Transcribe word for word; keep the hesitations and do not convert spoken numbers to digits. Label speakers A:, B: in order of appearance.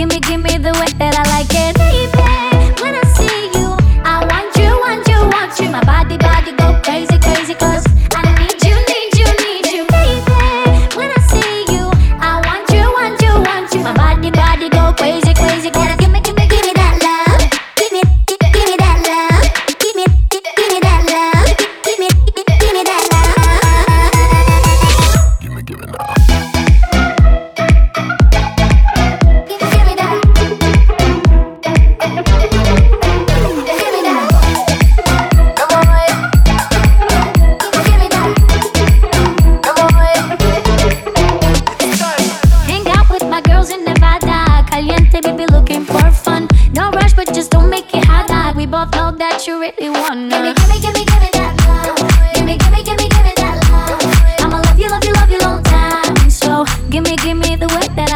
A: gimme, gimme the way that I like it. Baby, when I see you, I want you, want you, want you. My body, body go crazy, crazy, cause I need you, need you, need you. Baby, when I see you, I want you, want you, want you. My body, body go crazy, crazy, cause gimme, gimme, gimme that love. Gimme, gimme that love. Gimme, gimme that love. Gimme, gimme that love.
B: Gimme, gimme now.
A: Baby, looking for fun. No rush, but just don't make it hot. hot. We both know that you really wanna. Gimme, gimme, gimme, gimme that love. Gimme, gimme, gimme, gimme that love. I'ma love you, love you, love you long time. So gimme, gimme the way that